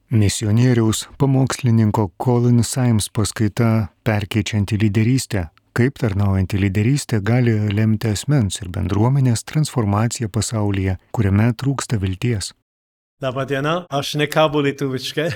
Misionieriaus pamokslininko Colin Symes paskaita Perkeičianti lyderystę. Kaip tarnaujanti lyderystė gali lemti asmens ir bendruomenės transformaciją pasaulyje, kuriame trūksta vilties. Labą dieną, aš nekalbu lietuviškai.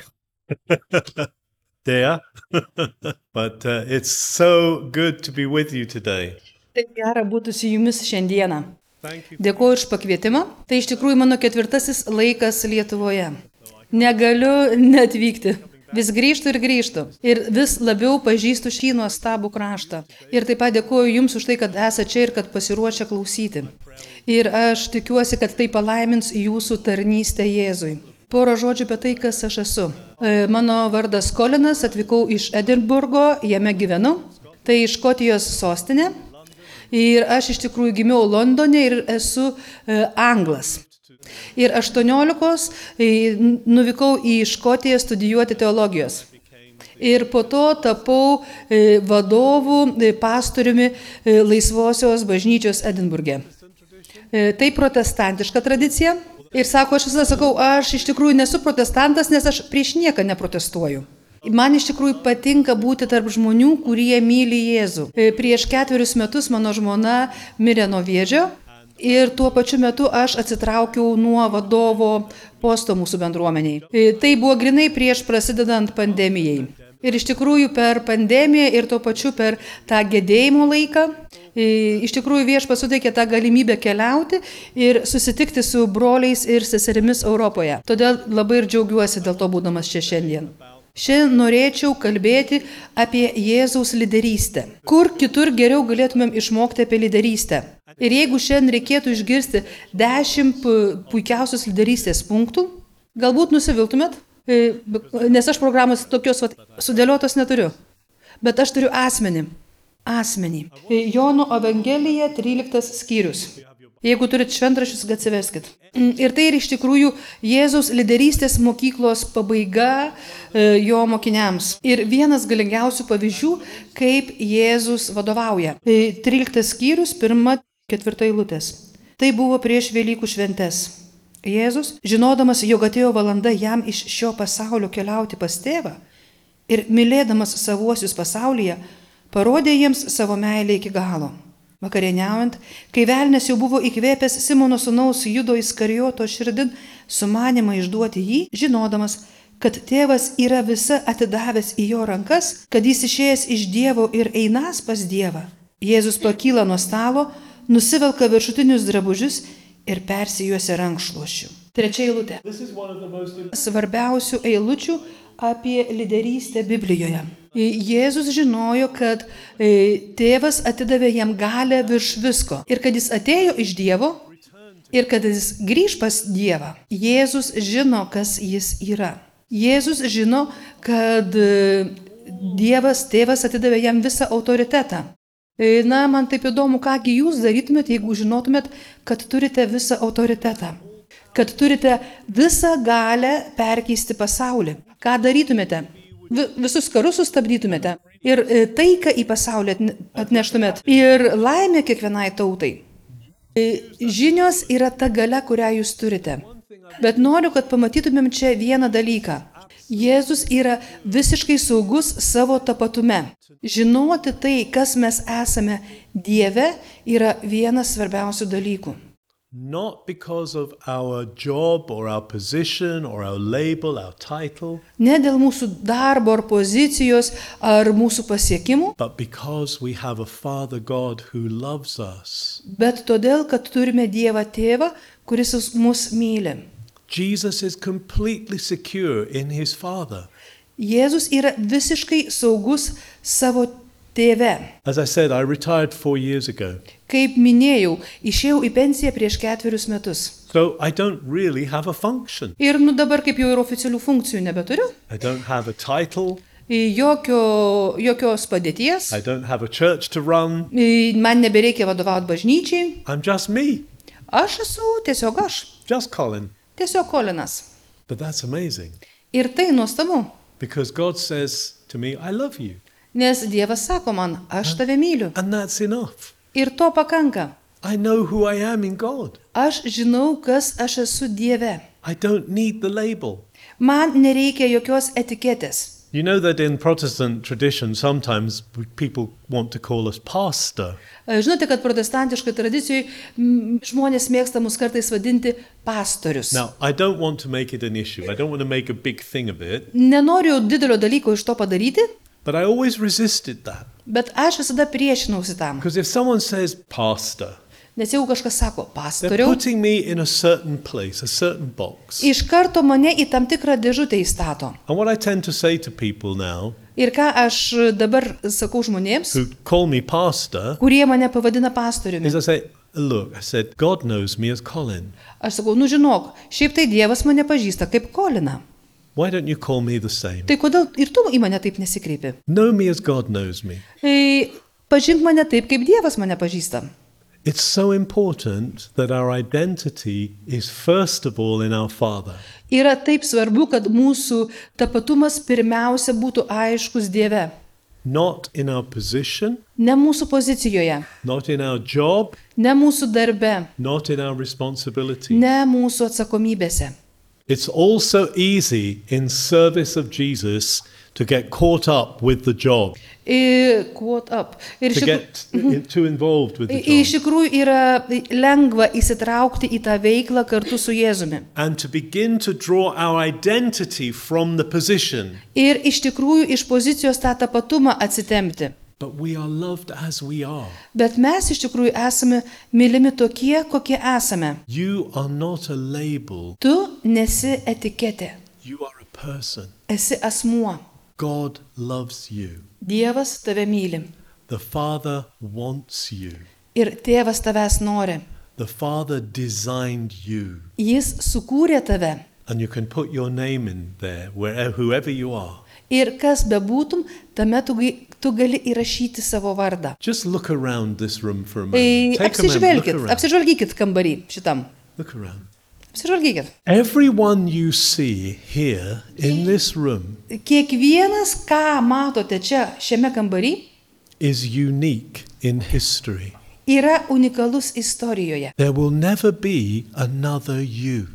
Deja. But it's so good to be with you today. Taip gera būtų su jumis šiandieną. Thank you. Dėkuoju už pakvietimą. Tai iš tikrųjų mano 4. laikas Lietuvoje. Negaliu neatvykti. Vis grįžtu ir grįžtu. Ir vis labiau pažįstu šį nuostabų kraštą. Ir taip pat dėkuoju jums už tai, kad esate čia ir kad pasiruošę klausyti. Ir aš tikiuosi, kad tai palaimins jūsų tarnystę Jėzui. Porą žodžių apie tai, kas aš esu. Mano vardas Colinas, atvykau iš Edinburgo, jame gyvenu. Tai Škotijos sostinė. Ir aš iš tikrųjų gimiau Londone ir esu anglas. Ir 18 nuvykau į Škotiją studijuoti teologijos. Ir po to tapau vadovu, pastoriumi Laisvosios bažnyčios Edinburge. Tai protestantiška tradicija. Ir sako, aš visada sakau, aš iš tikrųjų nesu protestantas, nes aš prieš nieką neprotestuoju. Man iš tikrųjų patinka būti tarp žmonių, kurie myli Jėzų. Prieš 4 metus mano žmona mirė nuo vėžio. Ir tuo pačiu metu aš atsitraukiau nuo vadovo posto mūsų bendruomeniai. Tai buvo grinai prieš prasidedant pandemijai. Ir iš tikrųjų per pandemiją ir tuo pačiu per tą gedėjimo laiką, iš tikrųjų Viešpats suteikė tą galimybę keliauti ir susitikti su broliais ir seserimis Europoje. Todėl labai ir džiaugiuosi dėl to būdamas čia šiandien. Šiandien norėčiau kalbėti apie Jėzaus lyderystę. Kur kitur geriau galėtumėm išmokti apie lyderystę? Ir jeigu šiandien reikėtų išgirsti 10 puikiausios lyderystės punktų, galbūt nusiviltumėt, nes aš programos tokios sudėliotos neturiu. Bet aš turiu asmenį. Jono Evangelija 13 skyrius. Jeigu turit šventraščius, atsiverskit. Ir tai ir iš tikrųjų Jėzaus lyderystės mokyklos pabaiga jo mokiniams. Ir vienas galingiausių pavyzdžių, kaip Jėzus vadovauja. 13 skyrius, 1-4 eilutės. Tai buvo prieš Velykų šventes. Jėzus, žinodamas, jog atėjo valanda jam iš šio pasaulio keliauti pas tėvą ir mylėdamas savuosius pasaulyje, parodė jiems savo meilę iki galo. Vakarieniaujant, kai velnias jau buvo įkvėpęs Simono sūnaus Judo Iskarijoto širdin sumanymą išduoti jį, žinodamas, kad tėvas yra visa atidavęs į jo rankas, kad jis išėjęs iš Dievo ir einas pas Dievą. Jėzus pakyla nuo stalo, nusivelka viršutinius drabužius ir persijuosia rankšluosčiu. 3 eilutė. Svarbiausių eilučių apie lyderystę Biblijoje. Jėzus žinojo, kad tėvas atidavė jam galią virš visko ir kad jis atėjo iš Dievo ir kad jis grįž pas Dievą. Jėzus žino, kas jis yra. Jėzus žino, kad Dievas, tėvas atidavė jam visą autoritetą. Na, man taip įdomu, kągi jūs darytumėt, jeigu žinotumėt, kad turite visą autoritetą. Kad turite visą galę perkeisti pasaulį. Ką darytumėte? Visus karus sustabdytumėte ir taiką į pasaulį atneštumėt ir laimę kiekvienai tautai. Žinios yra ta galia, kurią jūs turite. Bet noriu, kad pamatytumėm čia vieną dalyką. Jėzus yra visiškai saugus savo tapatume. Žinoti tai, kas mes esame Dieve, yra vienas svarbiausių dalykų. Not because of our job or our position or our label, our title. Ne dėl mūsų darbo ar pozicijos ar mūsų pasiekimų, But because we have a Father God who loves us. bet todėl, kad turime Dievą Tėvą, kuris mus myli. Jesus is completely secure in his Father. Jėzus yra visiškai saugus savo Tėve. As I said, I retired 4 years ago. Kaip minėjau, išėjau į pensiją prieš 4 metus. So I don't really have a function. Ir dabar kaip jau ir oficialių funkcijų nebeturiu. I don't have a title. Jokios padėties. I don't have a church to run. Man nebereikia vadovauti bažnyčiai. I'm just me. Aš esu tiesiog aš. Just Colin. Tiesiog Colinas. But that's amazing. Ir tai nuostabu. Because God says to me, I love you. Nes Dievas sako man, aš tave myliu. And that's enough. Ir to pakanka. I know who I am in God. Aš žinau, kas aš esu Dieve. I don't need the label. Man nereikia jokios etiketės. You know that in Protestant tradition, sometimes people want to call us pastor. Žinote, kad protestantiškai tradicijoje žmonės mėgsta mus kartais vadinti pastorius. Now, I don't want to make it an issue. I don't want to make a big thing of it. Nenoriu didelio dalyko iš to padaryti, But I always resisted that. bet aš visada priešinausi tam. Because if someone says pastor, Nes jeigu kažkas sako they're pastoriau, putting me in a certain place, a certain box. iš karto mane į tam tikrą dėžutę įstato. And what I tend to say to people now Ir ką aš dabar sakau žmonėms, who call me pastor kurie mane pavadina pastoriumi. is I say, look, I said, God knows me as Colin. Aš sakau, žinok, šiaip tai Dievas mane pažįsta kaip Koliną. Why don't you call me the same? Tai kodėl ir tu į mane taip nesikreipi? Know me as God knows me. Pažink mane taip, kaip Dievas mane pažįsta. It's so important that our identity is first of all in our Father. Yra taip svarbu, kad mūsų tapatumas pirmiausia būtų aiškus Dieve. Not in our position, Ne mūsų pozicijoje, not in our job, ne mūsų darbe, not in our responsibility. ne mūsų atsakomybėse. It's also easy in service of Jesus to get caught up with the job, Quote up. Ir to get too involved with the iš job, tikrųjų yra lengva įsitraukti į tą veiklą kartu su Jėzumi. and to begin to draw our identity from the position. Ir iš tikrųjų iš pozicijos tą tapatumą atsitempti. But we are loved as we are. Bet mes iš tikrųjų esame mylimi tokie, kokie esame. You are not a label, Tu nesi etiketė, you are a person. esi asmuo. God loves you. Dievas tave myli. The Father wants you. Ir tėvas tavęs nori. The Father designed you. Jis sukūrė tave. And you can put your name in there, whoever you are. Ir kas bebūtum, tame tu gali įrašyti savo vardą. Just look around this room for a moment. Take a moment, look around. Apsižvalgykit kambarį šitam. Look around. Apsižvalgykit. Everyone you see here in this room Kiekvienas, ką matote čia, šiame kambarį, is unique in history. yra unikalus istorijoje. There will never be another you.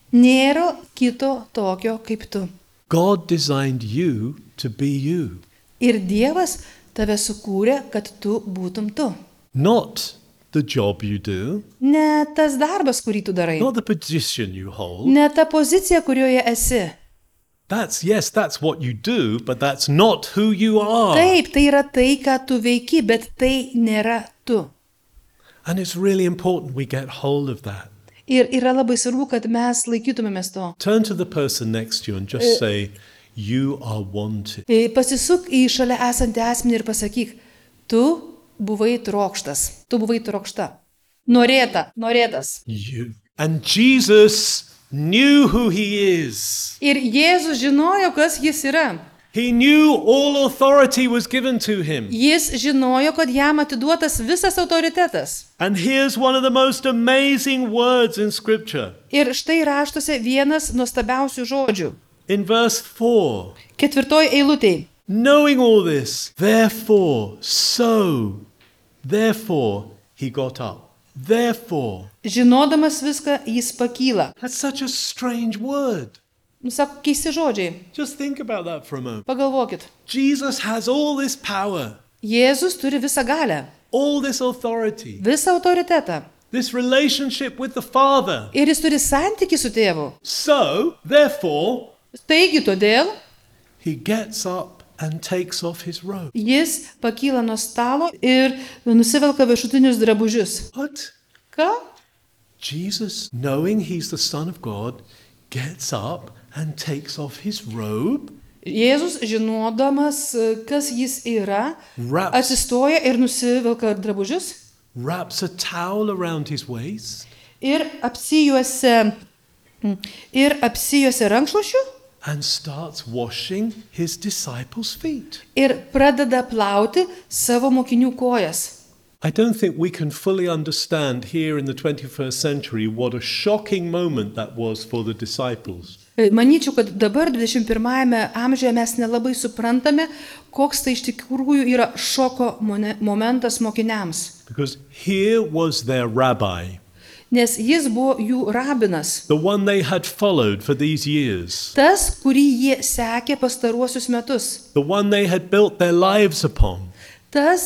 Nėra kito tokio kaip tu. God designed you to be you. Ir Dievas tave sukūrė, kad tu būtum tu. Not the job you do, Ne tas darbas, kurį tu darai. not the position you hold. Ne ta pozicija, kurioje esi. That's what you do, but that's not who you are. Taip, tai yra tai, ką tu veiki, bet tai nėra tu. And it's really important we get hold of that. Ir yra labai svarbu, kad mes laikytumėmės to. Turn to the person next to you and just say, you are wanted. Pasisuk į šalia esantį asmenį ir pasakyk, tu buvai trokštas, tu buvai trokšta. Norėtas. You. And Jesus knew who he is. Ir Jėzus žinojo, kas jis yra. He knew all authority was given to him. Jis žinojo, kad jam atiduotas visas autoritetas. And here's one of the most amazing words in Scripture. Ir štai raštuose vienas nuostabiausių žodžių. In verse 4, 4 eilutėj. knowing all this, therefore he got up. Therefore. Žinodamas viską, jis pakyla. That's such a strange word. Sako, keisti žodžiai. Just think about that for a moment. Pagalvokit. Jesus has all this power, Jėzus turi visą galę, all this authority, visą autoritetą. this relationship with the Father. Ir jis turi santykį su tėvu. So, therefore, Taigi todėl he gets up and takes off his robe. jis pakyla nuo stalo ir nusivelka viršutinius drabužius. What? Ką? Jesus, knowing he's the Son of God, gets up and takes off his robe, Jėzus, žinodamas, kas jis yra, wraps, atsistoja ir nusivelka drabužius wraps a towel around his waist, ir apsijuosia rankšluošiu and starts washing his disciples' feet. ir pradeda plauti savo mokinių kojas. I don't think we can fully understand here in the 21st century what a shocking moment that was for the disciples. Manyčiau, kad dabar 21 amžiuje mes nelabai suprantame, koks tai iš tikrųjų yra šoko momentas mokiniams. Because here was their rabbi, nes jis buvo jų rabinas. the one they had followed for these years, Tas, kurį jie sekė pastaruosius metus. the one they had built their lives upon, Tas,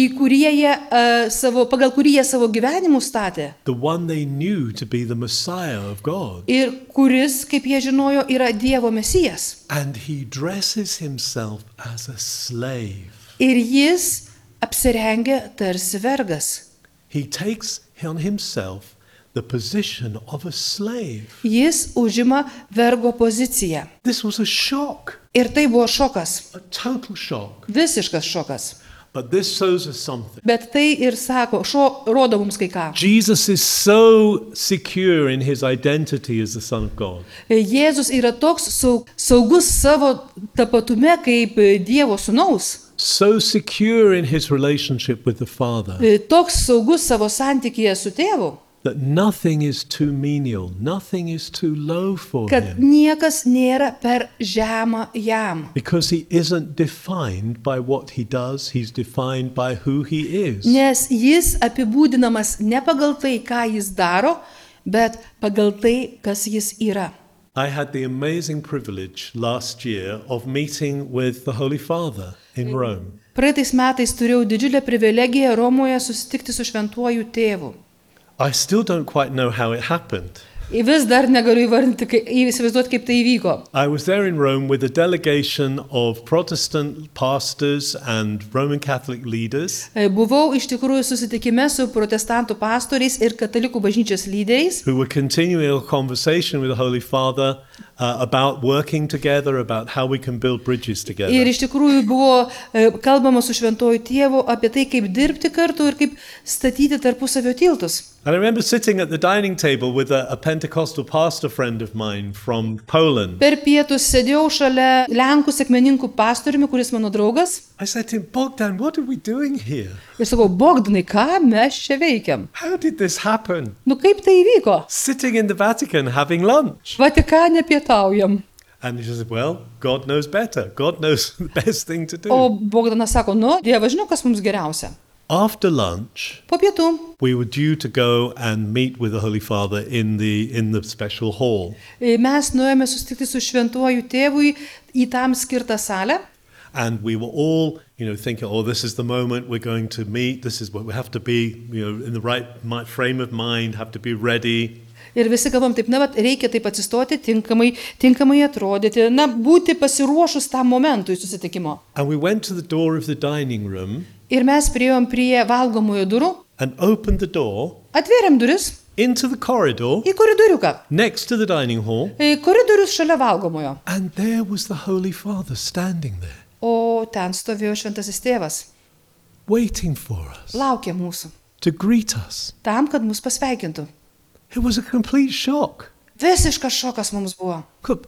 pagal kurį jie savo gyvenimus statė. the one they knew to be the Messiah of God. Ir kuris, kaip jie žinojo, yra Dievo Mesijas. And he dresses himself as a slave. Ir jis apsirengia tarsi vergas. He takes on himself the position of a slave. Jis užima vergo poziciją. This was a shock, Ir tai buvo šokas. a total shock. Visiškas šokas. But this shows us something. Bet tai ir sako, rodo mums kai ką. Jesus is so secure in his identity as the Son of God. Jėzus yra toks saugus savo tapatume kaip Dievo sūnaus. So secure in his relationship with the Father Toks saugus savo santykyje su tėvu, that nothing is too menial, nothing is too low for kad him. niekas nėra per žemą jam. Because he isn't defined by what he does, he's defined by who he is. Nes jis apibūdinamas ne pagal tai, ką jis daro, bet pagal tai, kas jis yra. I had the amazing privilege last year of meeting with the Holy Father in Rome. Praeitais metais turėjau didžiulę privilegiją Romoje susitikti su šventuoju tėvu. I still don't quite know how it happened. Vis dar negaliu įsivaizduoti, kaip tai įvyko. I was there in Rome with a delegation of Protestant pastors and Roman Catholic leaders Buvau iš tikrųjų susitikime su protestantų pastoriais ir katalikų bažnyčios lyderiais, who were continuing a conversation with the Holy Father about working together, about how we can build bridges together. ir iš tikrųjų buvo kalbama su šventuoju tėvu apie tai, kaip dirbti kartu ir kaip statyti tarpusavio tiltus. And I remember sitting at the dining table with a Pentecostal pastor friend of mine from Poland. Per pietus sėdėjau šalia Lenkų sekmininkų pastoriumi, kuris mano draugas. I said to him, Bogdan, what are we doing here? Ir sakau, Bogdanai, ką mes čia veikiam? How did this happen? Nu kaip tai įvyko? Sitting in the Vatican having lunch. Vatikane pietaujam. And he said, well, God knows better. God knows the best thing to do. O Bogdanas sako, nu, Dievas žino, kas mums geriausia. After lunch, Po pietų we were due to go and meet with the Holy Father in the special hall. mes nuėjome susitikti su šventuoju tėvui į tam skirtą salę. And we were all, thinking, oh, this is the moment we're going to meet. This is what we have to be, in the right frame of mind, have to be ready. Ir visi galvom taip, na, bet reikia taip atsistoti, tinkamai atrodyti, na, būti pasiruošus tam momentui susitikimo. And we went to the door of the dining room Ir mes priėjom prie valgomojo durų, and opened the door atvėrėm duris into the corridor į koridoriuką. next to the dining hall. Koridorius šalia valgomojo. And there was the Holy Father standing there, O ten stovėjo šventasis tėvas. waiting for us, Laukė mūsų. to greet us. Tam, kad mus pasveikintų. It was a complete shock. Visiškas šokas mums buvo.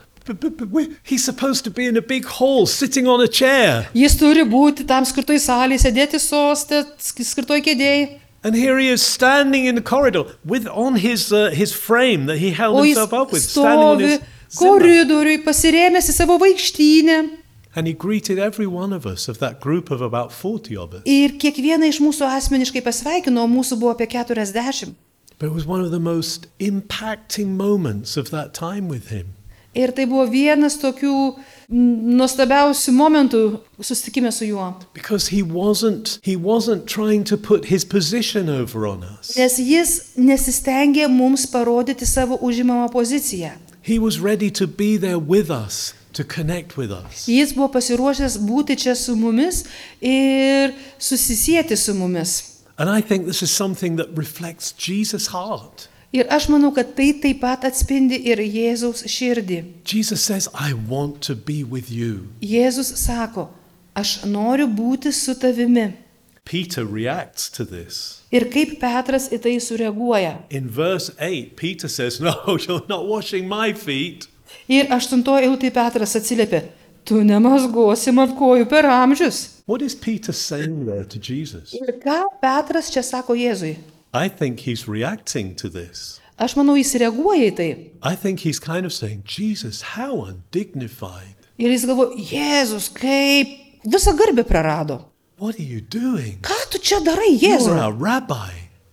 He's supposed to be in a big hall, sitting on a chair. Jis turi būti tam skirtoj salėje, sėdėti soste, skirtoj kėdėjai. And here he is standing in the corridor on his frame that he held O jis himself up with, standing on stovi his zimmer. koridoriui, pasirėmęs į savo vaikštynę. And he greeted every one of us, of that group of about 40 of us. Ir kiekvieną iš mūsų asmeniškai pasveikino, o mūsų buvo apie 40. But it was one of the most impacting moments of that time with him. Ir tai buvo vienas tokių nuostabiausių momentų susitikime su juo. Because he wasn't trying to put his position over on us. Nes jis nesistengė mums parodyti savo užimamą poziciją. He was ready to be there with us, to connect with us. Jis buvo pasiruošęs būti čia su mumis ir susisieti su mumis. And I think this is something that reflects Jesus' heart. Ir aš manau, kad tai taip pat atspindi ir Jėzaus širdį. Jesus says, I want to be with you. Jėzus sako, aš noriu būti su tavimi. Peter reacts to this. Ir kaip Petras į tai sureaguoja. In verse 8, Peter says, no, you're not washing my feet. Ir 8 eilutėje Petras atsiliepė, tu nemazgosi man kojų per amžius. What is Peter saying there to Jesus? Ir ką Petras čia sako Jėzui? I think he's reacting to this. Aš manau, jis reaguoja į tai. I think he's kind of saying, Jesus, how undignified. Ir jis galvo, Jėzus, kaip visą garbę prarado. What are you doing? Ką tu čia darai, Jėzau? You're our rabbi.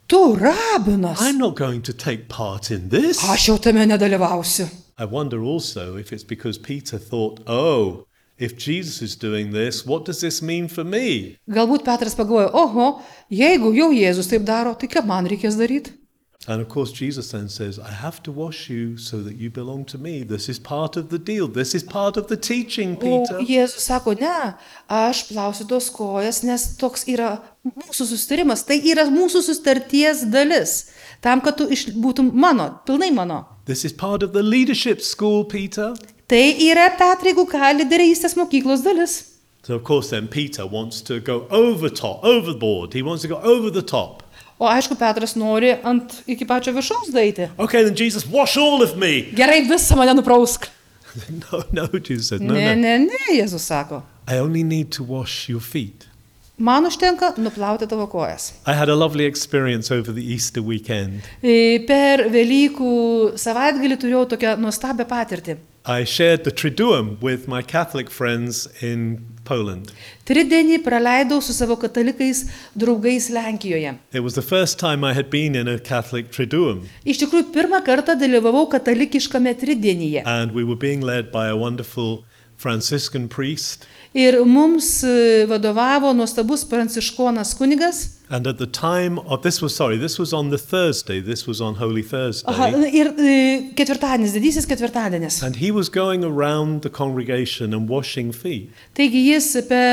Tu rabinas. I'm not going to take part in this. Aš jau tame nedalyvausiu. I wonder also if it's because Peter thought, oh, if Jesus is doing this, what does this mean for me? Galbūt Petras pagalvojo, oho, jeigu jau Jėzus taip daro, tai ką man reikės daryti? And of course, Jesus then says, I have to wash you so that you belong to me. This is part of the deal. This is part of the teaching, O Peter. Jėzus sako, ne, aš plausiu tos kojas, nes toks yra mūsų susitarimas. Tai yra mūsų sutarties dalis. Tam, kad tu būtum mano, pilnai mano. This is part of the leadership school, Peter. Tai yra Petrai, jeigu ką, lyderystės mokyklos dalis. So of course then Peter wants to go overboard. He wants to go over the top. O aišku, Petras nori iki pačio viršaus daeiti. Okay, then Jesus, wash all of me. Gerai, visą mane nuprausk. No, Jesus said, no. Ne, Jėzus sako. I only need to wash your feet. Man užtenka nuplauti tavo kojas. I had a lovely experience over the Easter weekend. Per Velykų savaitgalį turėjau tokią nuostabią patirtį. I shared the Triduum with my Catholic friends in Poland. Tridienį praleidau su savo katalikais draugais Lenkijoje. It was the first time I had been in a Catholic Triduum, Iš tikrųjų, pirmą kartą dalyvavau katalikiškame tridienyje. and we were being led by a wonderful Franciscan priest. Ir mums vadovavo nuostabus pranciškonas kunigas. And at the time of this was on the Thursday. This was on Holy Thursday. Aha, ir ketvirtadienis, didysis ketvirtadienis. And he was going around the congregation and washing feet. Taigi jis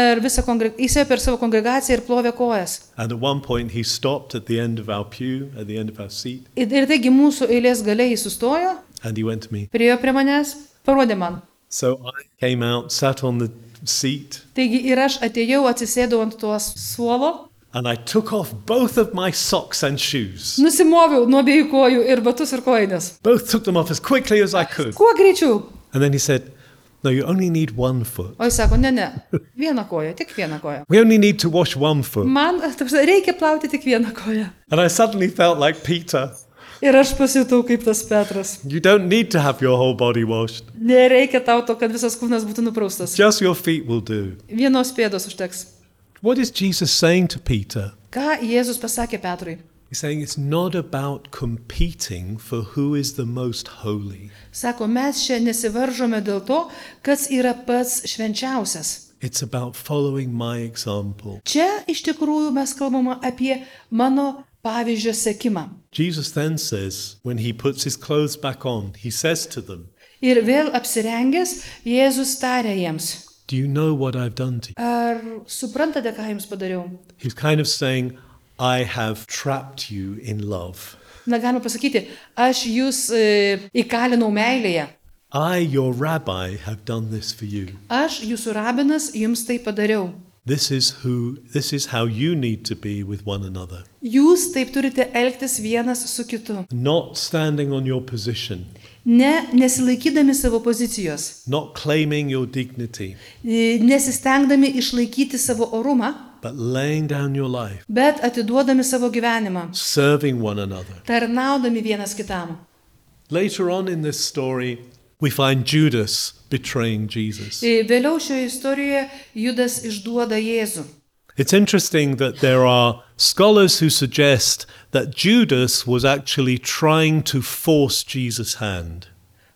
ėjo per savo kongregaciją ir plovė kojas. And at one point he stopped at the end of our pew, at the end of our seat, Ir taigi mūsų eilės gale jis sustojo, and he went to me. priėjo prie manęs, parodė man. So I came out, sat on the seat, Taigi ir aš atėjau, atsisėdau ant tuos suolo, and I took off both of my socks and shoes. nusimoviau nuo abiejų kojų ir batus ir kojines. Both took them off as quickly as I could. Kuo greičiau? And then he said, no, you only need one foot. O jis sako, ne, vieną koją, tik vieną koją. We only need to wash one foot. Man reikia plauti tik vieną koją. And I suddenly felt like Peter. Ir aš pasijutau kaip tas Petras. You don't need to have your whole body washed. Nereikia tau to, kad visas kūnas būtų nupraustas. Just your feet will do. Vienos pėdos užteks. What is Jesus saying to Peter? Ką Jėzus pasakė Petrui? He's saying it's not about competing for who is the most holy. Sako, mes čia nesivaržome dėl to, kas yra pats švenčiausias. It's about following my example. Čia iš tikrųjų mes kalbame apie mano pavyzdžio sekimą. Jesus then says, when he puts his clothes back on, he says to them, Ir vėl apsirengęs, Jėzus tarė jiems. do you know what I've done to you? Ar suprantate, ką jums padariau? He's kind of saying, I have trapped you in love. Na, galima pasakyti, aš jūs įkalinau meilėje. I, your rabbi, have done this for you. Aš, jūsų rabinas, jums tai padariau. This is how you need to be with one another. Jūs taip turite elgtis vienas su kitu. Not standing on your position, Nesilaikydami savo pozicijos. not claiming your dignity, Nesistengdami išlaikyti savo orumą, but laying down your life, bet atiduodami savo gyvenimą. serving one another. Tarnaudami vienas kitam. Later on in this story, we find Judas betraying Jesus. Vėliau šioje istorijoje Judas išduoda Jėzų. It's interesting that there are scholars who suggest that Judas was actually trying to force Jesus' hand,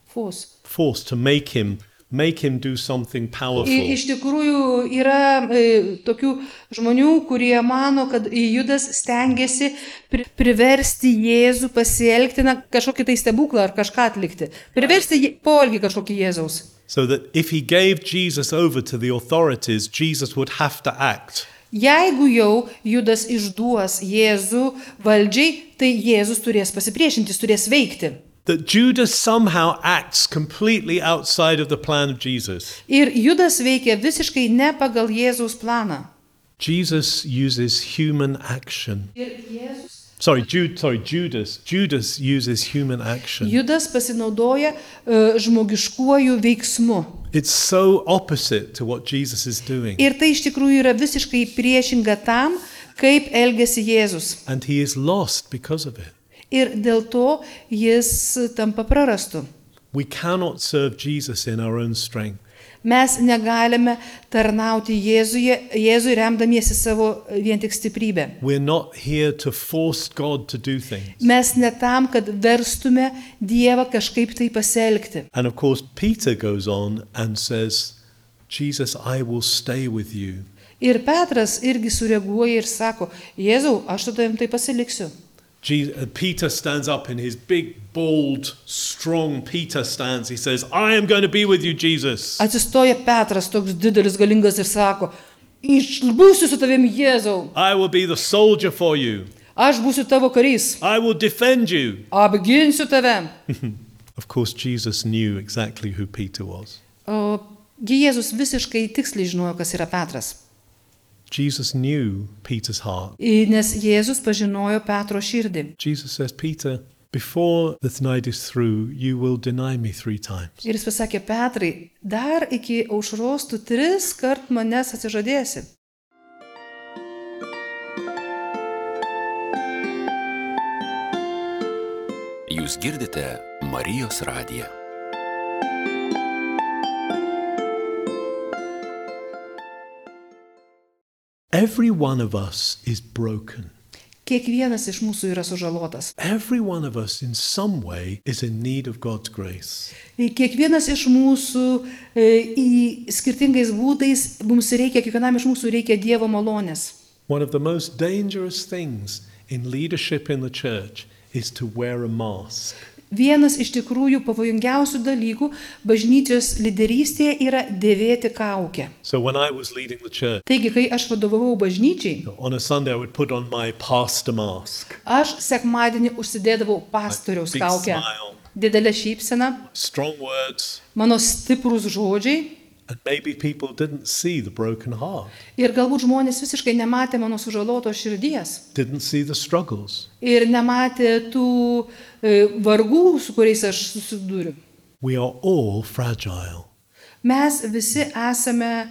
force to make him do something powerful. Iš tikrųjų yra tokių žmonių, kurie mano, kad Judas stengiasi priversti Jėzų pasielgti kažkokį tai stebuklą ar kažką atlikti. Priversti poelgį kažkokį Jėzaus. So that if he gave Jesus over to the authorities, Jesus would have to act. Jeigu jau Judas išduos Jėzų valdžiai, tai Jėzus turės pasipriešinti, jis turės veikti. That Judas somehow acts completely outside of the plan of Jesus. Ir Judas veikia visiškai ne pagal Jėzaus planą. Jesus uses human action. Ir Jėzus Judas uses human action. Judas pasinaudoja žmogiškuoju veiksmu. It's so opposite to what Jesus is doing. Ir tai iš tikrųjų yra visiškai priešinga tam, kaip elgėsi Jėzus. And he is lost because of it. Ir dėl to jis tampa prarastu. We cannot serve Jesus in our own strength. Mes negalime tarnauti Jėzui remdamiesi savo vien tik stiprybę. We're not here to force God to do things. Mes ne tam, kad verstume Dievą kažkaip tai pasielgti. And of course, Peter goes on and says, Jesus, I will stay with you. Ir Petras irgi sureaguoja ir sako, Jėzau, aš su tavim tai pasiliksiu. Peter stands up in his big, bold, strong Peter stance. He says, I am going to be with you, Jesus. Atsistoja Petras, toks didelis, galingas ir sako, būsiu su tavim, Jėzau. I will be the soldier for you. Aš būsiu tavo karys. I will defend you. Apginsiu tave. Of course, Jesus knew exactly who Peter was. Jėzus visiškai tiksliai žinojo, kas yra Petras. Jesus knew Peter's heart. Nes Jėzus pažinojo Petro širdį. Jesus says, Peter, before the night is through, you will deny me 3 times. Ir jis pasakė, Petrai, dar iki aušros tu 3 kart manęs atsižadėsi. Jūs girdite Marijos radiją. Every one of us is broken. Kiekvienas iš mūsų yra sužalotas. Every one of us in some way is in need of God's grace. Kiekvienas iš mūsų skirtingais būdais, kiekvienam iš mūsų reikia Dievo malonės. One of the most dangerous things in leadership in the church is to wear a mask. Vienas iš tikrųjų pavojingiausių dalykų bažnyčios lyderystėje yra dėvėti kaukę. So when I was leading the church, Taigi, kai aš vadovavau bažnyčiai, on a Sunday I would put on my pastor mask. Aš sekmadienį užsidėdavau pastoriaus Big kaukę. smile, Didelė šypsena, strong words, mano stiprus žodžiai. and maybe people didn't see the broken heart, Ir galbūt žmonės visiškai nematė mano sužalotos širdies. didn't see the struggles. Ir nematė tų vargų, su kuriais aš susiduriu. We are all fragile. Mes visi esame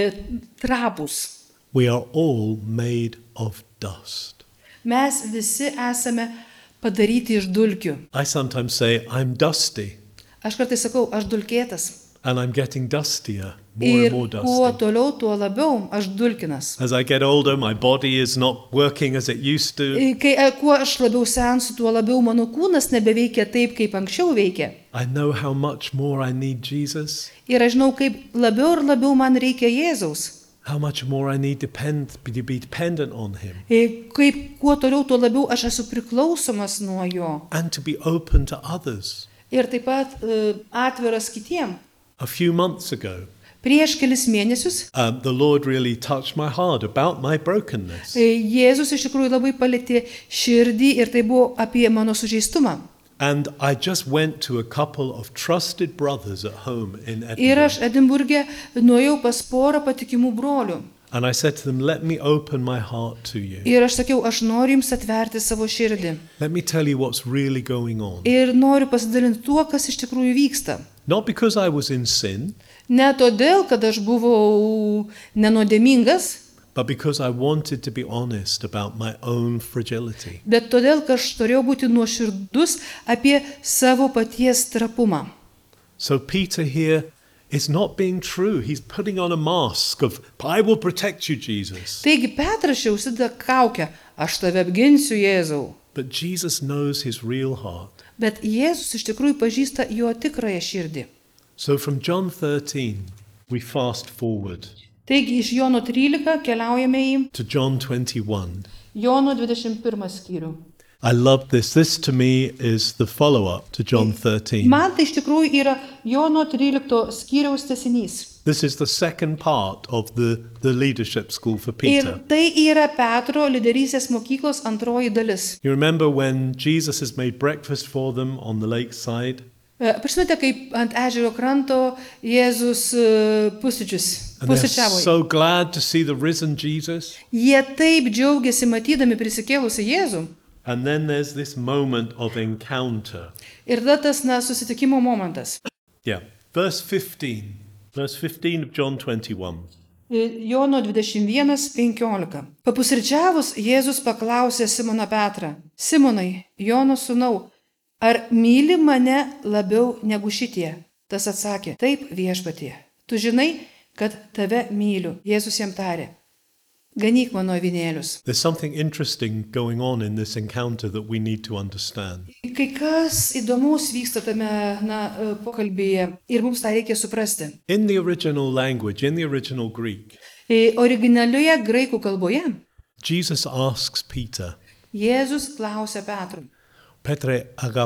trapūs. We are all made of dust. Mes visi esame padaryti iš dulkių. I sometimes say I'm dusty, Aš kartais sakau, aš dulkėtas. and I'm getting dustier, more Ir and more kuo dusty. toliau, tuo labiau aš dulkinas. As I get older, my body is not working as it used to. Kuo aš labiau sensiu, tuo labiau mano kūnas nebeveikia taip, kaip anksčiau veikė. I know how much more I need Jesus, Ir aš žinau, kaip labiau ir labiau man reikia Jėzaus. how much more I need to be dependent on Him, Kaip kuo toliau, tuo labiau aš esu priklausomas nuo jo. and to be open to others. Ir taip pat atviras kitiem. A few months ago, Prieš kelis mėnesius the Lord really touched my heart about my brokenness. Jėzus iš tikrųjų labai palėtė širdį ir tai buvo apie mano sužeistumą. And I just went to a couple of trusted brothers at home in Ir Edinburgh. aš Edinburgė nuėjau pas porą patikimų brolių. And I said to them, let me open my heart to you. Ir aš sakiau, aš noriu jums atverti savo širdį. Let me tell you what's really going on. Ir noriu pasidalinti tuo, kas iš tikrųjų vyksta. Not because I was in sin, Ne todėl, kad aš buvau nenuodėmingas, but because I wanted to be honest about my own fragility. bet todėl, kad aš turėjau būti nuoširdus apie savo paties trapumą. So Peter here is not being true. He's putting on a mask of, I will protect you, Jesus. Taigi Petras čia užsideda kaukę, aš tave apginsiu, Jėzau. But Jesus knows his real heart. Bet Jėzus iš tikrųjų pažįsta jo tikrąją širdį. So from John 13, we fast forward Taigi iš Jono 13 keliaujame į to John 21. Jono 21 skyrių. I love this. This to me is the follow-up to John 13. Man tai iš tikrųjų yra Jono 13 skyriaus tęsinys. This is the second part of the leadership school for Ir Peter. tai yra Petro lyderystės mokyklos antroji dalis. You remember when Jesus has made breakfast for them on the lakeside? Prisimėte, kaip ant ežero kranto Jėzus And they're pusryčiavo. so glad to see the risen Jesus. Jie taip džiaugiasi matydami prisikėlusi Jėzų. And then there's this moment of encounter. Ir tada tas susitikimo momentas. Yeah. Verse 15. Verse 15 of John 21. Jono 21:15. Papusryčiavus Jėzus paklausė Simoną Petrą: Simonai, Jono sūnau, ar myli mane labiau negu šitie? Tas atsakė: Taip, viešpatie, Tu žinai, kad tave myliu. Jėzus jam tarė. Ganyk mano avinėlius. There's something interesting going on in this encounter that we need to understand. Kai kas įdomaus vyksta tame pokalbyje ir mums tą reikia suprasti. In the original language, in the original Greek, Originalioje graikų kalboje Jesus asks Peter, Jėzus klausia Petrui, Petre,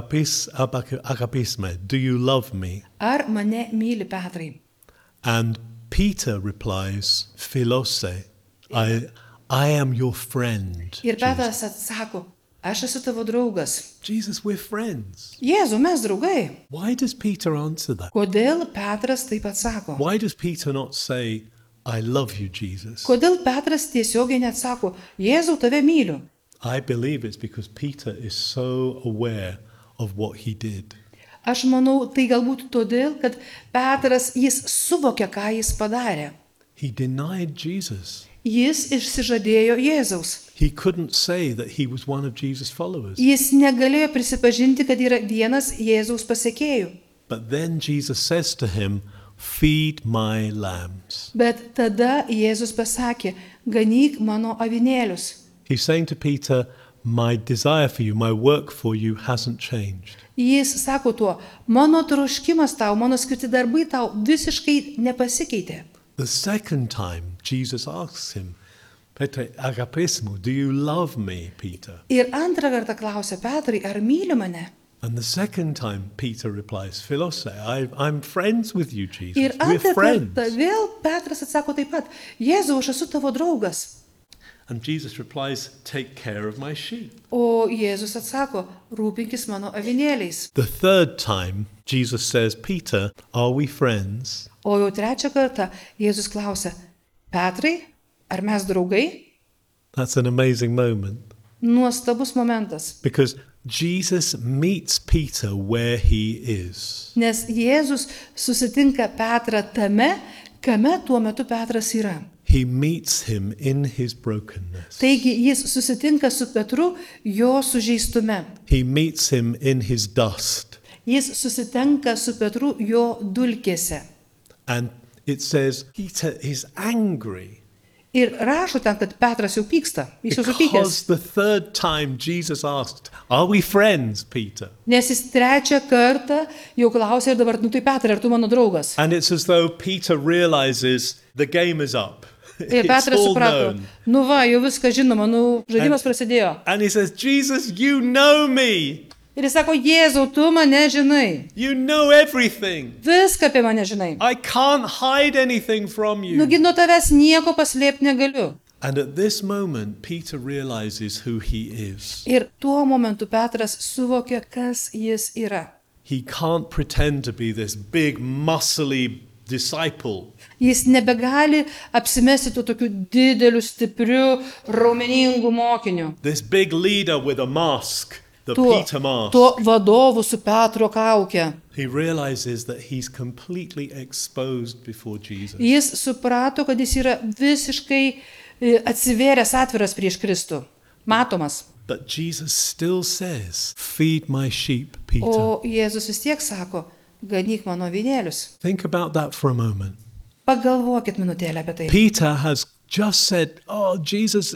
agapis me, do you love me? ar mane myli Petrai? And Peter replies, Philose, I am your friend. Ir Petras atsako, aš esu tavo draugas. Jesus, we're friends. Jėzau, mes draugai. Why does Peter answer that? Kodėl Petras taip atsako? Why does Peter not say, I love you, Jesus? Kodėl Petras tiesiogiai neatsako, Jėzau, tave myliu? I believe it's because Peter is so aware of what he did. Aš manau, tai galbūt todėl, kad Petras jis suvokia, ką jis padarė. He denied Jesus. Jis išsižadėjo Jėzaus. He couldn't say that he was one of Jesus' followers. Jis negalėjo prisipažinti, kad yra vienas Jėzaus pasekėjų. But then Jesus says to him, feed my lambs. Bet tada Jėzus pasakė, ganyk mano avinėlius. He's saying to Peter, my desire for you, my work for you hasn't changed. Jis sako tuo, mano troškimas tau, mano skirti darbai tau visiškai nepasikeitė. The second time Jesus asks him, Petre, agapismo, do you love me, Peter? Ir antrą kartą klausia Petrai, ar myli mane? And the second time Peter replies, Philose, I'm friends with you, Jesus. Ir We're antrą friends. kartą vėl Petras atsako taip pat, Jėzau, aš esu tavo draugas. And Jesus replies, take care of my sheep. O Jėzus atsako, rūpinkis mano avinėliais. The third time Jesus says, Peter, are we friends? O jau trečią kartą Jėzus klausia, Petrai, ar mes draugai? That's an amazing moment. Nuostabus momentas. Because Jesus meets Peter where he is. Nes Jėzus susitinka Petrą tame, kame tuo metu Petras yra. He meets him in his brokenness. Taigi jis susitinka su Petru jo sužeistume. He meets him in his dust. Jis susitinka su Petru jo dulkėse. And it says Peter is angry. Ir rašo ten, kad Petras jau pyksta, jis jau supykęs. Because the third time Jesus asked, are we friends, Peter? Nes jis trečią kartą jau klausė ir dabar, tai Petrai, ar tu mano draugas? And it's as though Peter realizes the game is up. Ir It's Petras all suprato, known. jau viskas žinoma, žaidimas prasidėjo. And he says, Jesus, you know me. Ir jis sako, Jėzau, tu mane žinai. You know everything. Viską apie mane žinai. I can't hide anything from you. Nugi nuo tavęs nieko paslėpti negaliu. And at this moment, Peter realizes who he is. Ir tuo momentu Petras suvokia, kas jis yra. He can't pretend to be this big, muscly disciple. Jis nebegali apsimesti tuo tokiu dideliu, stipriu, raumeningu mokiniu. This big leader with a mask, the Peter mask. Tuo vadovu su Petro kauke. He realizes that he's completely exposed before Jesus. Jis suprato, kad jis yra visiškai atsivėręs atviras prieš Kristų. Matomas. But Jesus still says, feed my sheep, Peter. O Jėzus vis tiek sako, ganyk mano avinėlius. Think about that for a moment. Pagalvokit minutėlę apie tai. Peter has just said, oh, Jesus,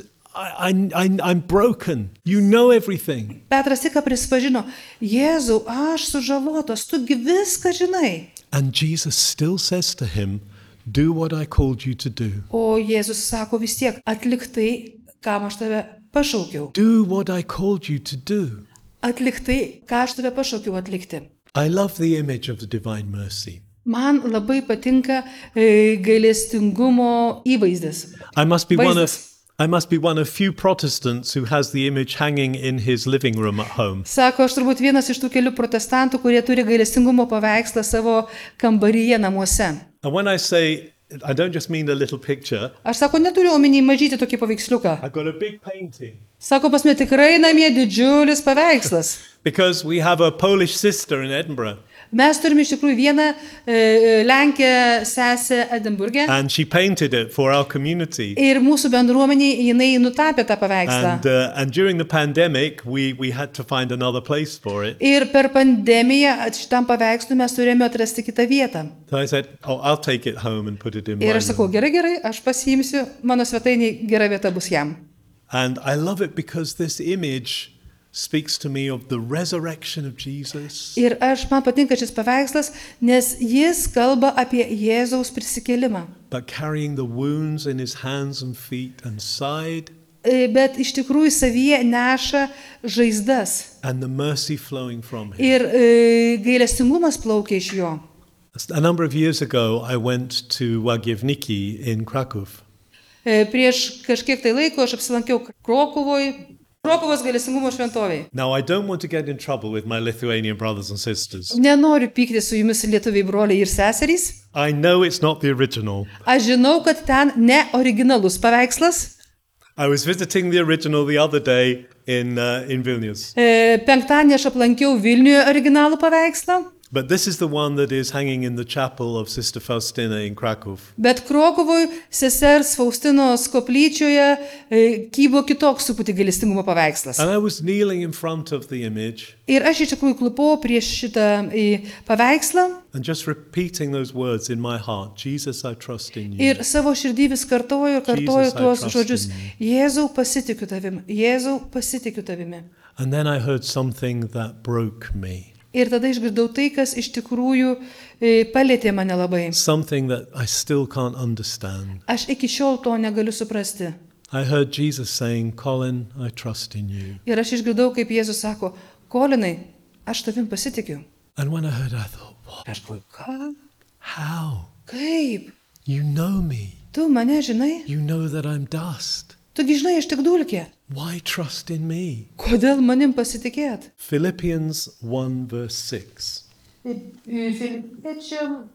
I'm broken. You know everything. Petras tik prisipažino, Jėzau, aš sužalotas, tugi viską žinai. And Jesus still says to him, do what I called you to do. O Jėzus sako vis tiek, atlik tai, kam aš tave pašaukiau. Do what I called you to do. Atlik tai, ką aš tave pašaukiau atlikti. I love the image of the divine mercy. Man labai patinka gailestingumo įvaizdis. I must be Vaizdas. one of few Protestants who has the image hanging in his living room at home. Sako, aš turbūt vienas iš tų kelių protestantų, kurie turi gailestingumo paveikslą savo kambaryje namuose. And when I say, I don't just mean a little picture. Aš sako, neturiu omeny mažyti tokį paveiksliuką. I've got a big painting. Sako, pas mane tikrai namie didžiulis paveikslas. Because we have a Polish sister in Edinburgh. Mes turime iš tikrųjų vieną Lenkę sesę Edinburgė. And she painted it for our community. Ir mūsų bendruomeniai jinai nutapė tą paveikslą. And during the pandemic, we had to find another place for it. Ir per pandemiją šitam paveikslui mes turėjome atrasti kitą vietą. So I said, I'll take it home and put it in my Ir aš sakau, room. gerai, aš pasiimsiu, mano svetainiai gera vieta bus jam. And I love it because this image speaks to me of the resurrection of Jesus. Ir man patinka šis paveikslas, nes jis kalba apie Jėzaus prisikėlimą. But carrying the wounds in his hands and feet and side. Bet iš tikrųjų savyje neša žaizdas. And the mercy flowing from him. Ir gailestingumas plaukia iš jo. A number of years ago, I went to Łagiewnicki in Kraków. Prieš kažkiek tai laiko aš apsilankiau Krokuvos gailestingumo šventovėje. Now, I don't want to get in trouble with my Lithuanian brothers and sisters. Nenoriu pykti su jumis lietuviai broliai ir seserys. I know it's not the original. Aš žinau, kad ten ne originalus paveikslas. I was visiting the original the other day in Vilnius. Penktadienį aš aplankiau Vilniuje originalų paveikslą. But this is the one that is hanging in the chapel of Sister Faustina in Kraków. Bet Krokuvoj sesers Faustinos koplyčioje kybo kitoks truputį gailestingumo paveikslas. And I was kneeling in front of the image. Ir aš iš tikrųjų klupau prieš šitą paveikslą. And just repeating those words in my heart, Jesus, I trust in you. Ir savo širdį vis kartoju tuos žodžius. Jėzau, pasitikiu tavimi. Jėzau, pasitikiu tavimi. And then I heard something that broke me. Ir tada išgirdau tai, kas iš tikrųjų palėtė mane labai. Something that I still can't understand. Aš iki šiol to negaliu suprasti. I heard Jesus saying, Colin, I trust in you. Ir aš išgirdau, kaip Jėzus sako, Kolinai, aš tavim pasitikiu. And when I heard, I thought, what? Aš galvoju, ką? How? Kaip? You know me. Tu mane žinai? You know that I'm dust. Tugi žinai, aš tik dulkė. Why trust in me? Kodėl manim pasitikėt? Philippians 1 verse 6. Filipiečiam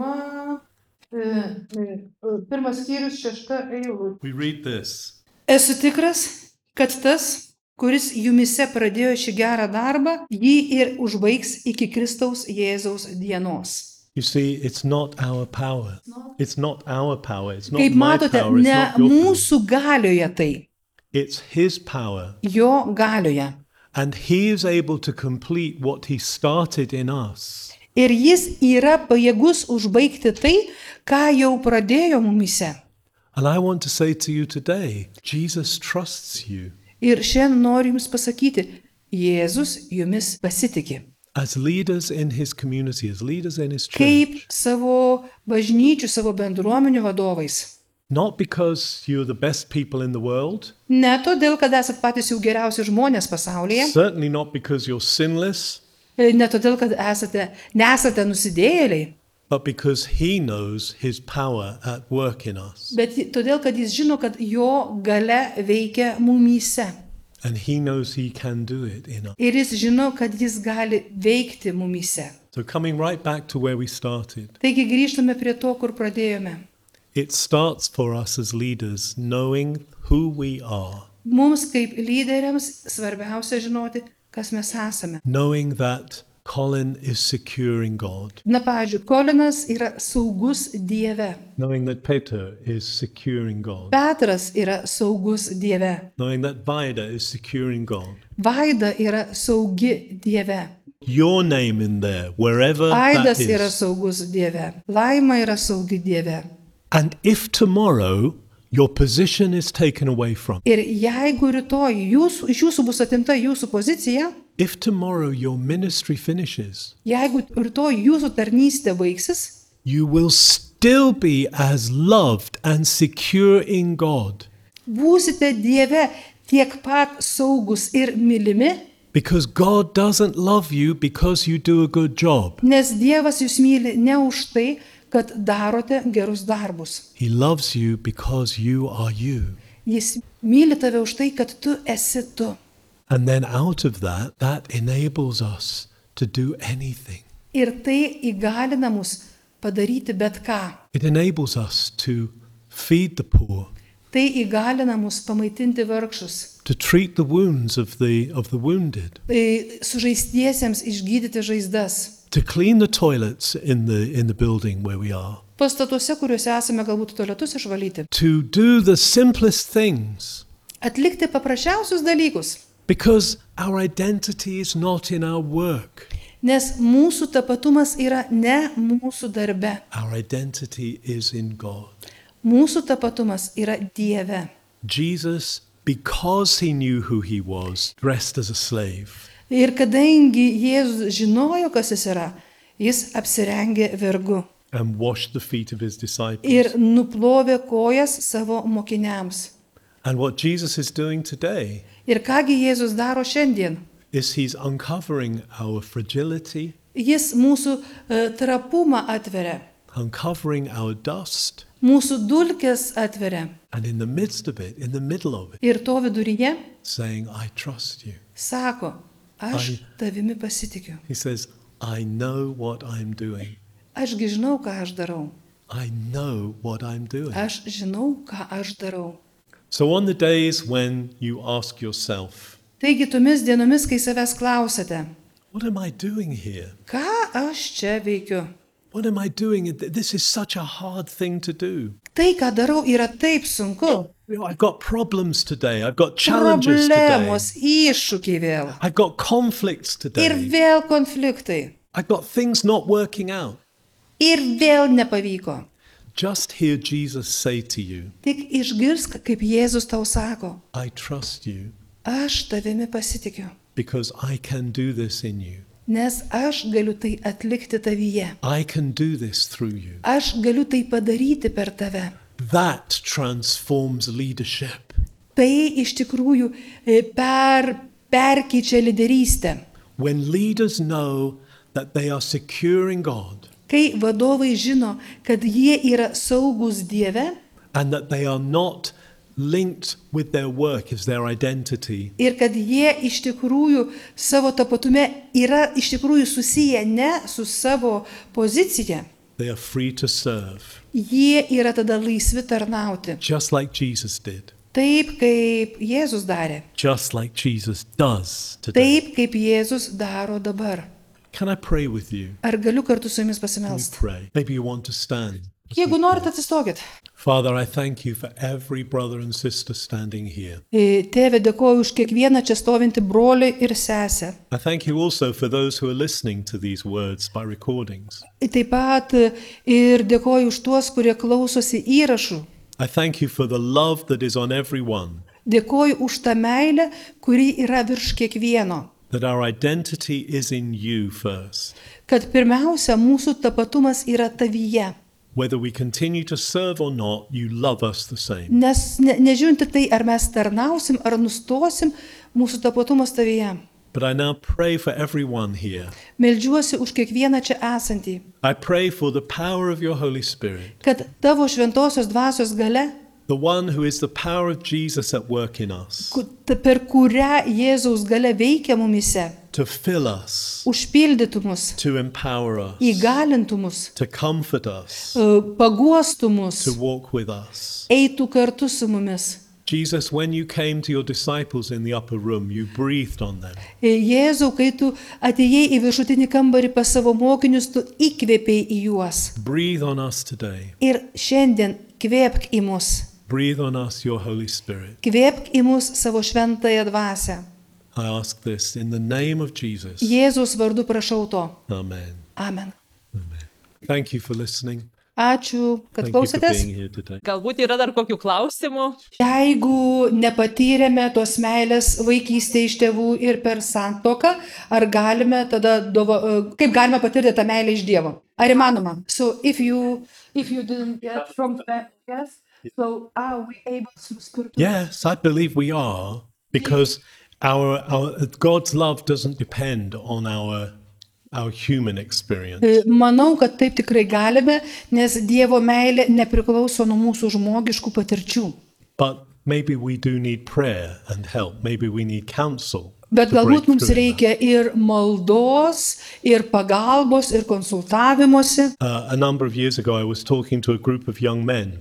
pirmas skyrius 6 eilutė. We read this. Esu tikras, kad tas, kuris jumise pradėjo šį gerą darbą, jį ir užbaigs iki Kristaus Jėzaus dienos. You see, it's not our power. It's not our power. It's not Kaip my matote, power. It's ne not your power. mūsų galioje tai, It's his power. jo galioje. And he is able to complete what he started in us. Ir jis yra pajėgus užbaigti tai, ką jau pradėjo mumise. And I want to say to you today, Jesus trusts you. Ir šiandien noriu jums pasakyti, Jėzus jumis pasitikė. As leaders in his community, as leaders in his church. Kaip savo bažnyčių, savo bendruomenių vadovais. Not because you're the best people in the world. Ne todėl, kad esat patys jau geriausi žmonės pasaulyje. Certainly not because you're sinless. Ne todėl, kad nesate nusidėjėliai. But because he knows his power at work in us. Bet todėl, kad jis žino, kad jo galia veikia mumyse. And he knows he can do it in us. Ir jis žino, kad jis gali veikti mumyse. So coming right back to where we started. Taigi grįžtame prie to, kur pradėjome. It starts for us as leaders knowing who we are. Mums kaip lyderiams svarbiausia žinoti, kas mes esame. Knowing that Colin is secure in God. Na, pavyzdžiui, Kolinas yra saugus Dieve. Knowing that Peter is secure in God. Petras yra saugus Dieve. Knowing that Vida is secure in God. Vaida yra saugi Dieve. Your name in there, wherever that Aidas yra is. saugus Dieve. Laima yra saugi Dieve. And if tomorrow your position is taken away from, Ir jeigu rytoj iš jūsų bus atimta jūsų pozicija, if tomorrow your ministry finishes, jeigu rytoj jūsų tarnystė baigsis, you will still be as loved and secure in God. būsite Dieve tiek pat saugus ir mylimi, Because God doesn't love you because you do a good job. nes Dievas jūs myli ne už tai, kad darote gerus darbus. He loves you because you are you. Jis myli tave už tai, kad tu esi tu. And then out of that, that enables us to do anything. Ir tai įgalina mus padaryti bet ką. It enables us to feed the poor, Tai įgalina mus pamaitinti vargšus. to treat the wounds of the wounded, Sužeistiesiems išgydyti žaizdas. to clean the toilets in the building where we are. Pastatuose, kuriuose esame, galbūt tualetus išvalyti. To do the simplest things. Atlikti paprasčiausius dalykus. Because our identity is not in our work. Nes mūsų tapatumas yra ne mūsų darbe. Our identity is in God. Mūsų tapatumas yra Dieve. Jesus, because he knew who he was, dressed as a slave. Ir kadangi Jėzus žinojo, kas jis yra, jis apsirengė vergu. And washed the feet of his disciples. Ir nuplovė kojas savo mokiniams. And what Jesus is doing today Ir kągi Jėzus daro šiandien? is he's uncovering our fragility, Jis mūsų trapumą atveria, uncovering our dust, mūsų dulkes atveria. and in the midst of it, in the middle of it, Ir to viduryje saying, I trust you. sako, aš tavimi pasitikiu. He says, I know what I'm doing. Ašgi žinau, ką aš darau. I know what I'm doing. Aš žinau, ką aš darau. So on the days when you ask yourself, Taigi tomis dienomis, kai savęs klausate, what am I doing here? ką aš čia veikiu? What am I doing? This is such a hard thing to do. Tai, ką darau, yra taip sunku. You know, I've got problems today. I've got challenges today. Problemos, iššūkiai vėl. I've got conflicts Ir today. vėl konfliktai. I've got things not working out. Ir vėl nepavyko. Just hear Jesus say to you, Tik išgirsk, kaip Jėzus tau sako, I trust you aš tavimi pasitikiu, because I can do this in you. nes aš galiu tai atlikti tavyje. I can do this through you. Aš galiu tai padaryti per tave. That transforms leadership. Tai iš tikrųjų perkeičia lyderystę. When leaders know that they are secure in God Kai vadovai žino, kad jie yra saugus Dieve and that they are not linked with their work as their identity, ir kad jie iš tikrųjų savo tapatume yra iš tikrųjų susiję ne su savo pozicija, they are free to serve, jie yra tada laisvi tarnauti. just like Jesus did, Taip, kaip Jėzus darė. just like Jesus does today. Taip, kaip Jėzus daro dabar. Can I pray with you? Ar galiu kartu su jumis Can you pasimelsti? pray? Maybe you want to stand. Jeigu norit, atsistokit. Father, I thank you for every brother and sister standing here. Tėve, dėkoju už kiekvieną čia stovintį brolį ir sesę. I thank you also for those who are listening to these words by recordings. Taip pat ir dėkoju už tuos, kurie klausosi įrašų. I thank you for the love that is on everyone, Dėkoju už tą meilę, kuri yra virš kiekvieno. that our identity is in you first. Kad pirmiausia, mūsų tapatumas yra tavyje. Whether we continue to serve or not, you love us the same. Nes nežiūrinti tai, ar mes tarnausim, ar nustosim, mūsų tapatumas tavyje. But I now pray for everyone here. Meldžiuosi už kiekvieną čia esantį. I pray for the power of your Holy Spirit, Kad tavo šventosios dvasios gale, the one who is the power of Jesus at work in us, per kurią Jėzaus gale veikia mumise, to fill us, užpildytų mus, to empower us, įgalintų mus, to comfort us, paguostų mus, to walk with us. eitų kartu su mumis. Jesus, when you came to your disciples in the upper room, you breathed on them. Jėzau, kai tu atėjai į viršutinį kambarį pas savo mokinius, tu įkvėpei į juos. Breathe on us today. Ir šiandien kvėpk į mus. Breathe on us your Holy Spirit. Kvėpk į mus savo šventąją dvasią. I ask this in the name of Jesus. Jėzaus vardu prašau to. Amen. Amen. Amen. Thank you for listening. Ačiū, kad Thank you for klausėtės. being here today. Galbūt yra dar kokių klausimų? Jeigu nepatyrėme tos meilės vaikystėje iš tėvų ir per santuoką, ar galime tada, kaip galime patirti tą meilę iš Dievo? Ar įmanoma? So if you didn't get from yes, so are we able to spiritually? Yes, I believe we are, because our God's love doesn't depend on our human experience. Manau, kad taip tikrai galime, nes Dievo meilė nepriklauso nuo mūsų žmogiškų patirčių. But maybe we do need prayer and help. Maybe we need counsel. Bet to break galbūt mums through in reikia ir maldos, ir pagalbos, ir konsultavimuose. A number of years ago, I was talking to a group of young men.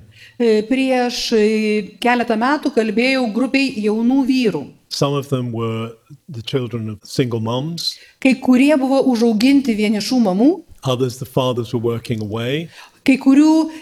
Prieš keletą metų kalbėjau grupiai jaunų vyrų. Some of them were the children of single moms. Kai kurie buvo užauginti vienišų mamų, Others, the fathers were working away. kai kurių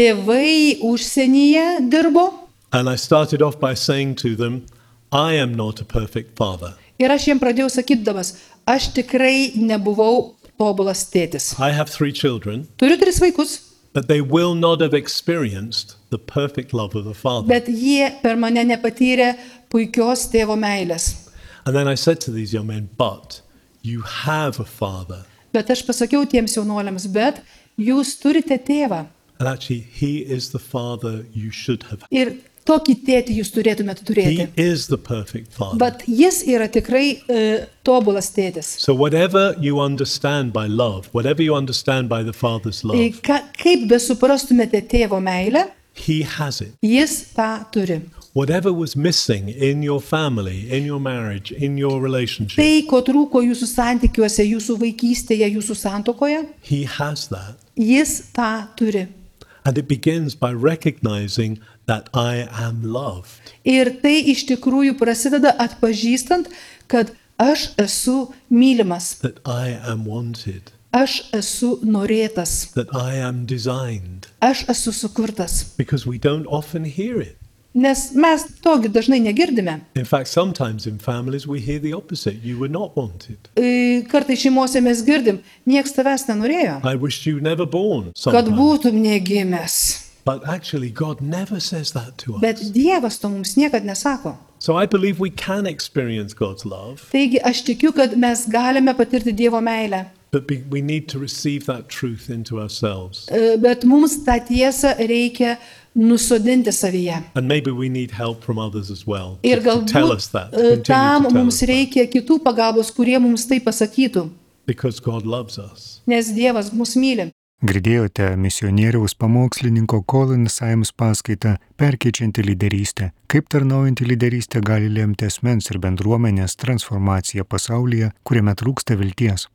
tėvai užsienyje dirbo. And I started off by saying to them, I am not a perfect father. Ir aš jiem pradėjau sakydamas, aš tikrai nebuvau tobulas tėtis. I have 3 children, Turiu 3 vaikus, but they will not have experienced the perfect love of the father. bet jie per mane nepatyrė puikios tėvo meilės. And then I said to these young men, but you have a father. Bet aš pasakiau tiems jaunuoliams, bet jūs turite tėvą. And actually, he is the father you should have. Ir tokį tėtį jūs turėtumėte He turėti. is the perfect father. Bet jis yra tikrai tobulas tėtis. So whatever you understand by love, whatever you understand by the father's love, Kaip besuprastumėte tėvo meilę, he has it. jis tą turi. Whatever was missing in your family, in your marriage, in your relationship, Tai, ko trūko jūsų santykiuose, jūsų vaikystėje, jūsų santuokoje, he has that. jis tą turi. And it begins by recognizing that I am loved. Ir tai iš tikrųjų prasideda atpažįstant, kad aš esu mylimas, That I am wanted, aš esu norėtas, that I am designed, aš esu sukurtas. because we don't often hear it. Nes mes togi dažnai negirdime. In fact, sometimes in families we hear the opposite. You were not wanted. Kartais šeimose mes girdim, nieks tavęs nenorėjo, I wished you never born. kad Sometimes. būtum negimęs. But actually, God never says that to Bet us. Dievas to mums niekad nesako. So I believe we can experience God's love, Taigi aš tikiu, kad mes galime patirti Dievo meilę, but we need to receive that truth into ourselves. bet mums tą tiesą reikia nusodinti savyje. And maybe we need help from others as well Ir to tell us that, to galbūt continue tam to tell mums us that, reikia kitų pagalbos, kurie mums tai pasakytų, because God loves us. nes Dievas mus myli. Girdėjote misionieriaus pamokslininko Colin Symes paskaitą Perkeičianti lyderystę. Kaip tarnaujanti lyderystė gali lemti asmens ir bendruomenės transformaciją pasaulyje, kuriame trūksta vilties.